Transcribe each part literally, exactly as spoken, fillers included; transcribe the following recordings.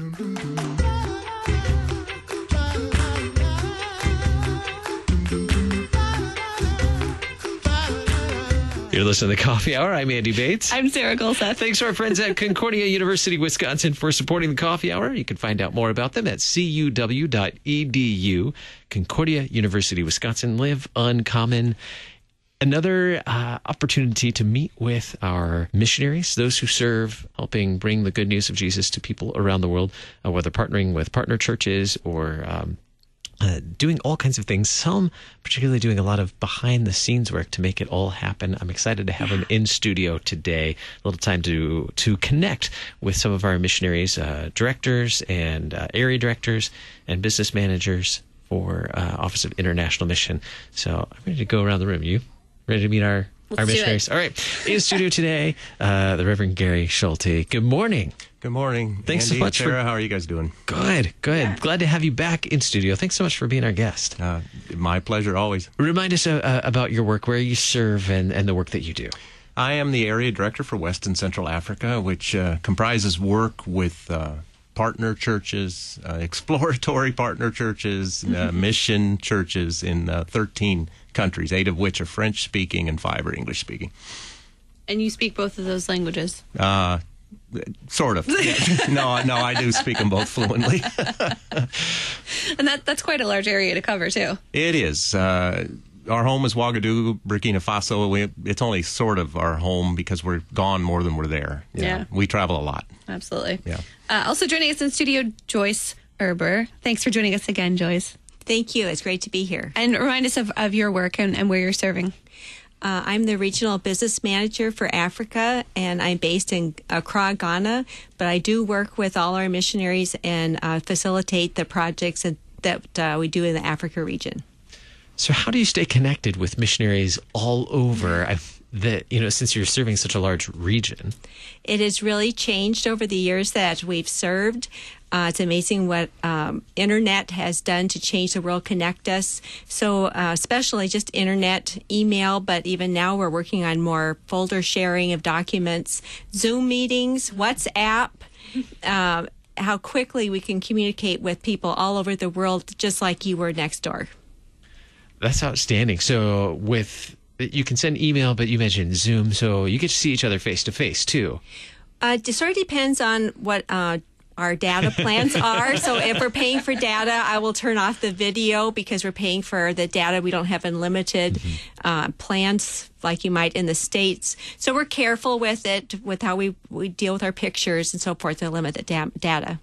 You're listening to the Coffee Hour. I'm Andy Bates. I'm Sarah Golseth. Thanks to our friends at Concordia University, Wisconsin for supporting the Coffee Hour. You can find out more about them at c u w dot e d u. Concordia University, Wisconsin. Live uncommon. Another uh, opportunity to meet with our missionaries, those who serve, helping bring the good news of Jesus to people around the world, uh, whether partnering with partner churches or um, Uh, doing all kinds of things, some particularly doing a lot of behind-the-scenes work to make it all happen. I'm excited to have him in studio today. A little time to to connect with some of our missionaries, uh, directors and uh, area directors and business managers for uh, Office of International Mission. So I'm ready to go around the room. You ready to meet our, our missionaries? All right. In studio today, uh, the Reverend Gary Schulte. Good morning. Good morning. Thanks Andy, so much. Sarah, for, how are you guys doing? Good, good. Yeah. Glad to have you back in studio. Thanks so much for being our guest. Uh, my pleasure, always. Remind us uh, uh, about your work, where you serve, and, and the work that you do. I am the area director for West and Central Africa, which uh, comprises work with uh, partner churches, uh, exploratory partner churches, uh, mission churches in uh, thirteen countries, eight of which are French-speaking and five are English-speaking. And you speak both of those languages? Uh Sort of. Yeah. No, no, I do speak them both fluently. And that that's quite a large area to cover, too. It is. Uh, our home is Ouagadougou, Burkina Faso. We, it's only sort of our home because we're gone more than we're there. You yeah. know, we travel a lot. Absolutely. Yeah. Uh, also joining us in studio, Joyce Erber. Thanks for joining us again, Joyce. Thank you. It's great to be here. And remind us of, of your work and, and where you're serving. Uh, I'm the regional business manager for Africa, and I'm based in Accra, Ghana. But I do work with all our missionaries and uh, facilitate the projects that uh, we do in the Africa region. So how do you stay connected with missionaries all over I've, that, you know, since you're serving such a large region? It has really changed over the years that we've served. Uh, it's amazing what um, internet has done to change the world, connect us. So uh, especially just internet, email, but even now we're working on more folder sharing of documents, Zoom meetings, WhatsApp, uh, how quickly we can communicate with people all over the world, just like you were next door. That's outstanding. So with you can send email, but you mentioned Zoom, so you get to see each other face to face too. Uh, it sort of depends on what uh, our data plans are. So if we're paying for data, I will turn off the video because we're paying for the data. We don't have unlimited mm-hmm. uh, plans like you might in the States. So we're careful with it, with how we, we deal with our pictures and so forth to limit the da- data.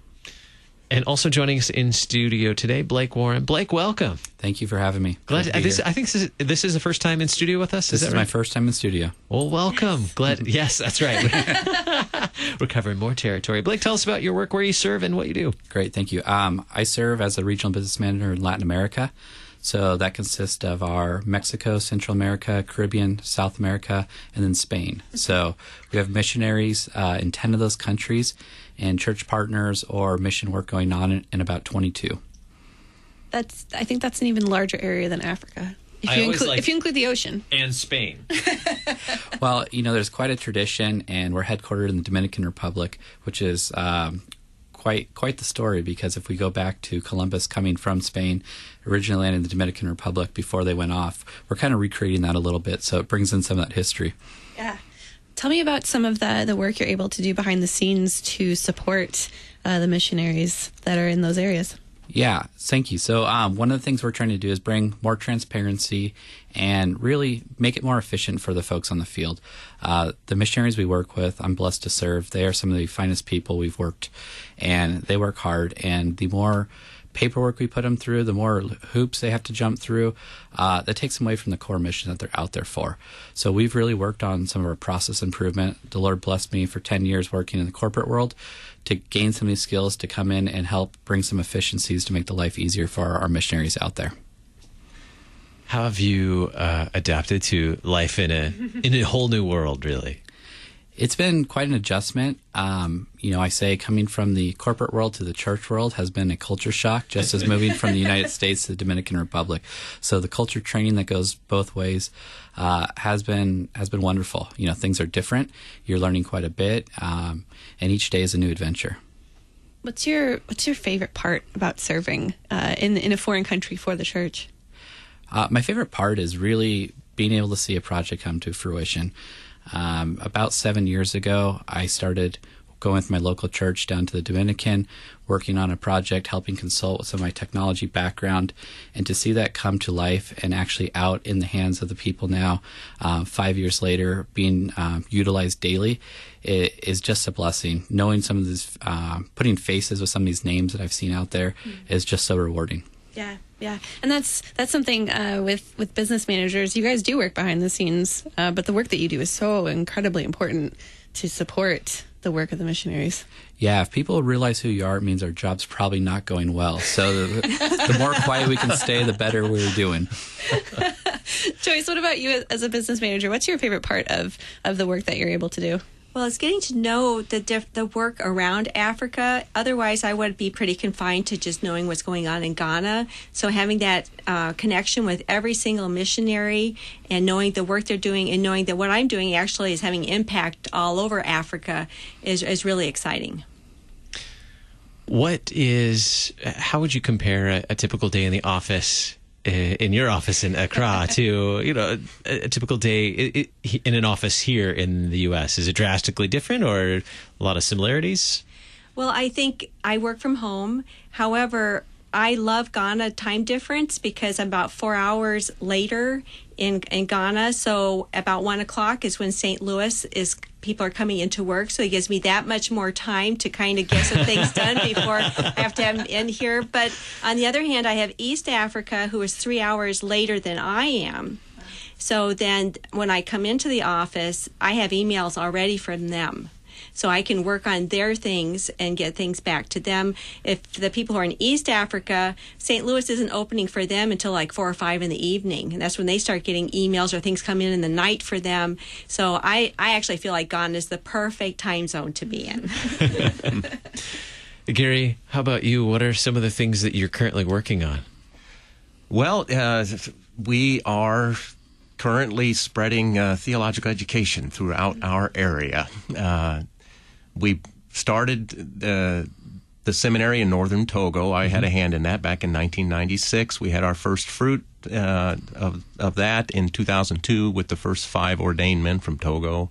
And also joining us in studio today, Blake Warren. Blake, welcome. Thank you for having me. Glad to, this, I think this is, this is the first time in studio with us. This is, is that right? my first time in studio. Well, welcome. Yes. Glad. Yes, that's right. We're covering more territory. Blake, tell us about your work, where you serve, and what you do. Great, thank you. Um, I serve as a regional business manager in Latin America. So that consists of our Mexico, Central America, Caribbean, South America, and then Spain. So we have missionaries uh, in ten of those countries and church partners or mission work going on in, in about twenty-two. That's. I think that's an even larger area than Africa. If you, include, if you include the ocean. And Spain. Well, you know, there's quite a tradition, and we're headquartered in the Dominican Republic, which is um, quite quite the story, because if we go back to Columbus coming from Spain, originally landed in the Dominican Republic before they went off, we're kind of recreating that a little bit, so it brings in some of that history. Yeah. Tell me about some of the, the work you're able to do behind the scenes to support uh, the missionaries that are in those areas. Yeah, thank you. So um, one of the things we're trying to do is bring more transparency and really make it more efficient for the folks on the field. Uh, the missionaries we work with, I'm blessed to serve. They are some of the finest people we've worked, and they work hard. And the more paperwork we put them through, the more hoops they have to jump through, uh, that takes them away from the core mission that they're out there for. So we've really worked on some of our process improvement. The Lord blessed me for ten years working in the corporate world to gain some of these skills to come in and help bring some efficiencies to make the life easier for our, our missionaries out there. How have you uh, adapted to life in a in a whole new world, really? It's been quite an adjustment. Um, you know, I say coming from the corporate world to the church world has been a culture shock, just as moving from the United States to the Dominican Republic. So the culture training that goes both ways uh, has been has been wonderful. You know, things are different. You're learning quite a bit, um, and each day is a new adventure. What's your What's your favorite part about serving uh, in in a foreign country for the church? Uh, my favorite part is really being able to see a project come to fruition. Um, about seven years ago, I started going with my local church down to the Dominican, working on a project, helping consult with some of my technology background, and to see that come to life and actually out in the hands of the people now, uh, five years later, being uh, utilized daily, it is just a blessing. Knowing some of these, uh, putting faces with some of these names that I've seen out there mm-hmm. is just so rewarding. Yeah, yeah, and that's that's something uh, with with business managers. You guys do work behind the scenes, uh, but the work that you do is so incredibly important to support the work of the missionaries. Yeah, if people realize who you are, it means our job's probably not going well. So the, the more quiet we can stay, the better we're doing. Joyce, what about you as a business manager? What's your favorite part of, of the work that you're able to do? Well, it's getting to know the diff- the work around Africa. Otherwise, I would be pretty confined to just knowing what's going on in Ghana. So having that uh, connection with every single missionary and knowing the work they're doing and knowing that what I'm doing actually is having impact all over Africa is is really exciting. What is, how would you compare a, a typical day in the office, in your office in Accra, to, you know, a, a typical day in an office here in the U S? Is it drastically different or a lot of similarities? Well, I think I work from home. However, I love Ghana time difference because I'm about four hours later in in Ghana. So about one o'clock is when Saint Louis is. People are coming into work, so it gives me that much more time to kind of get some things done before I have to have them in here. But on the other hand, I have East Africa, who is three hours later than I am. So then when I come into the office, I have emails already from them. So I can work on their things and get things back to them. If the people who are in East Africa, Saint Louis isn't opening for them until like four or five in the evening. And that's when they start getting emails or things come in in the night for them. So I, I actually feel like Ghana is the perfect time zone to be in. Gary, how about you? What are some of the things that you're currently working on? Well, uh, we are currently spreading uh, theological education throughout our area. Uh, we started uh, the seminary in northern Togo. I had a hand in that back in nineteen ninety-six. We had our first fruit uh, of, of that in two thousand two with the first five ordained men from Togo.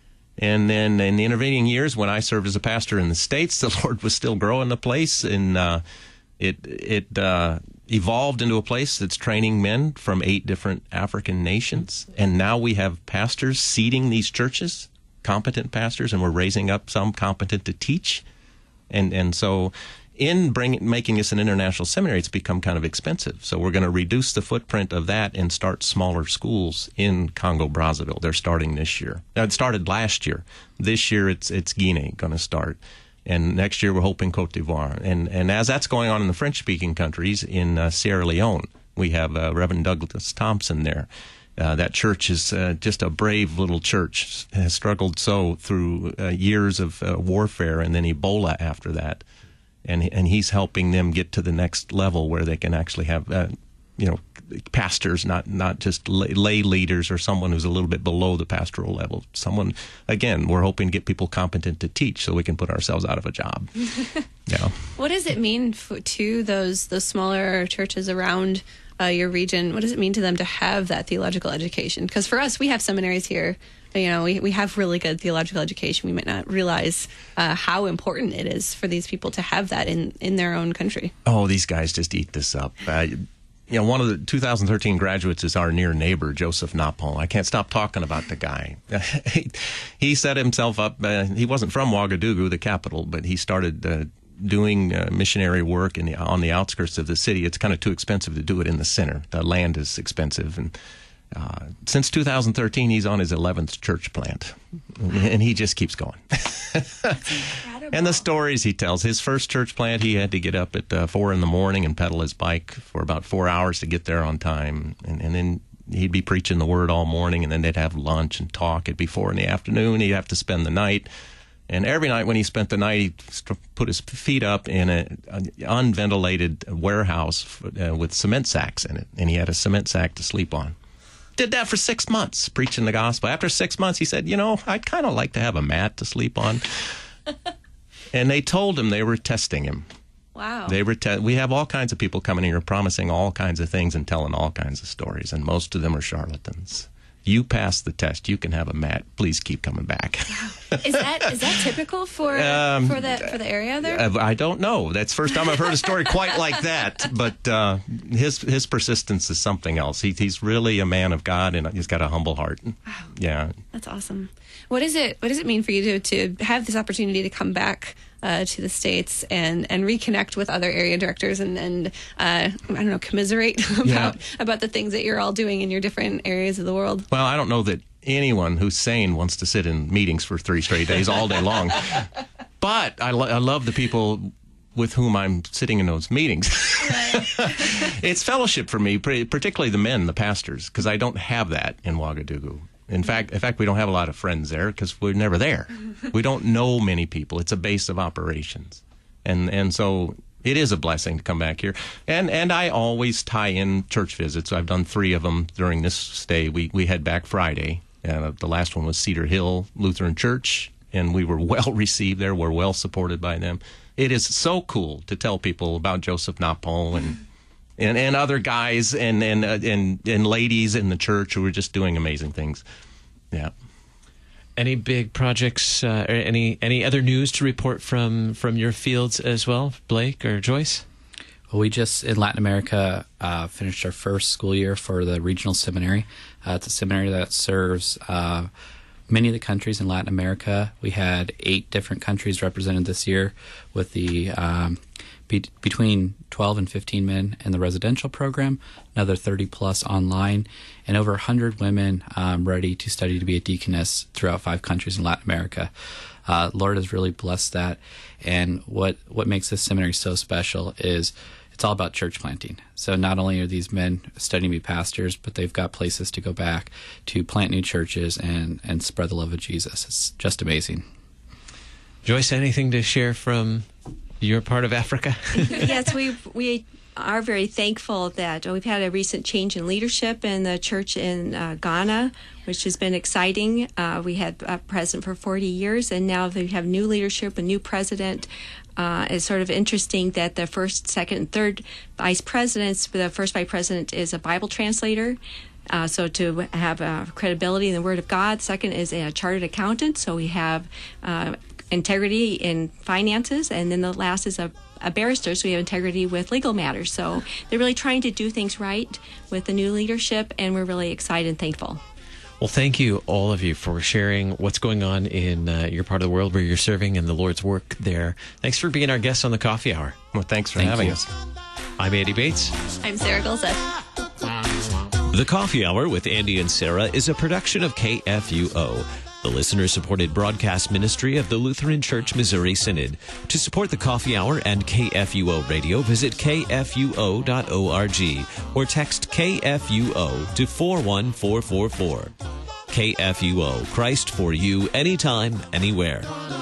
And then in the intervening years, when I served as a pastor in the States, the Lord was still growing the place, and uh, it it uh, evolved into a place that's training men from eight different African nations. And now we have pastors seeding these churches, competent pastors, and we're raising up some competent to teach. And and so in bringing, making this an international seminary, it's become kind of expensive. So we're going to reduce the footprint of that and start smaller schools in Congo-Brazzaville. They're starting this year. Now, it started last year. This year, it's it's Guinea going to start. And next year, we're hoping Cote d'Ivoire. And, and as that's going on in the French-speaking countries, in uh, Sierra Leone, we have uh, Reverend Douglas Thompson there. Uh, that church is uh, just a brave little church, has struggled so through uh, years of uh, warfare and then Ebola after that. And and he's helping them get to the next level where they can actually have, uh, you know, pastors, not not just lay, lay leaders or someone who's a little bit below the pastoral level. Someone, again, we're hoping to get people competent to teach so we can put ourselves out of a job. Yeah. What does it mean for, to those those smaller churches around uh, your region? What does it mean to them to have that theological education? Because for us, we have seminaries here. You know, we, we have really good theological education. We might not realize uh, how important it is for these people to have that in, in their own country. Oh, these guys just eat this up. Uh, you know, one of the two thousand thirteen graduates is our near neighbor, Joseph Napon. I can't stop talking about the guy. he, he set himself up. Uh, he wasn't from Ouagadougou, the capital, but he started uh, doing uh, missionary work in the, on the outskirts of the city. It's kind of too expensive to do it in the center. The land is expensive, and Uh, since two thousand thirteen, he's on his eleventh church plant, and he just keeps going. And the stories he tells. His first church plant, he had to get up at uh, four in the morning and pedal his bike for about four hours to get there on time. And, and then he'd be preaching the word all morning, and then they'd have lunch and talk. It'd be four in the afternoon. He'd have to spend the night. And every night when he spent the night, he'd put his feet up in an unventilated warehouse uh, with cement sacks in it, and he had a cement sack to sleep on. Did that for six months, preaching the gospel. After six months, he said, you know, I'd kind of like to have a mat to sleep on. And they told him they were testing him. Wow. They were te- we have all kinds of people coming here promising all kinds of things and telling all kinds of stories, and most of them are charlatans. You pass the test, you can have a mat. Please keep coming back. Is that is that typical for Um, for the for the area there? Uh, I don't know. That's the first time I've heard a story quite like that. But uh, his his persistence is something else. He, he's really a man of God, and he's got a humble heart. Wow. Yeah. That's awesome. What is it? What does it mean for you to to have this opportunity to come back uh, to the States and, and reconnect with other area directors and and uh, I don't know, commiserate about Yeah. about the things that you're all doing in your different areas of the world? Well, I don't know that anyone who's sane wants to sit in meetings for three straight days all day long. But I, lo- I love the people with whom I'm sitting in those meetings. It's fellowship for me, pre- particularly the men, the pastors, because I don't have that in Ouagadougou. In fact, in fact, we don't have a lot of friends there because we're never there. We don't know many people. It's a base of operations, and and so it is a blessing to come back here. And and I always tie in church visits. I've done three of them during this stay. We we head back Friday. Uh, the last one was Cedar Hill Lutheran Church, and we were well received there. We're well supported by them. It is so cool to tell people about Joseph Napol and and, and other guys and and, uh, and and ladies in the church who are just doing amazing things. Yeah. Any big projects, uh, or any any other news to report from, from your fields as well, Blake or Joyce? Well, we just, in Latin America, uh, finished our first school year for the regional seminary. Uh, it's a seminary that serves uh, many of the countries in Latin America. We had eight different countries represented this year, with the um, be- between twelve and fifteen men in the residential program, another thirty plus online, and over one hundred women um, ready to study to be a deaconess throughout five countries in Latin America. Uh, Lord has really blessed that. And what, what makes this seminary so special is it's all about church planting. So not only are these men studying to be pastors, but they've got places to go back to plant new churches and, and spread the love of Jesus. It's just amazing. Joyce, anything to share from your part of Africa? Yes, we we are very thankful that we've had a recent change in leadership in the church in uh, Ghana, which has been exciting. Uh, we had a president for forty years, and now they have new leadership, a new president. Uh, it's sort of interesting that the first, second, and third vice presidents, the first vice president is a Bible translator. Uh, so to have uh, credibility in the Word of God. Second is a chartered accountant. So we have uh, integrity in finances. And then the last is a, a barrister. So we have integrity with legal matters. So they're really trying to do things right with the new leadership. And we're really excited and thankful. Well, thank you, all of you, for sharing what's going on in uh, your part of the world where you're serving and the Lord's work there. Thanks for being our guest on the Coffee Hour. Well, thanks for Thank having you. us. I'm Andy Bates. I'm Sarah Gulseth. The Coffee Hour with Andy and Sarah is a production of K F U O, the listener-supported broadcast ministry of the Lutheran Church Missouri Synod. To support the Coffee Hour and K F U O Radio, visit K F U O dot org or text K F U O to four one four four four. K F U O, Christ for you, anytime, anywhere.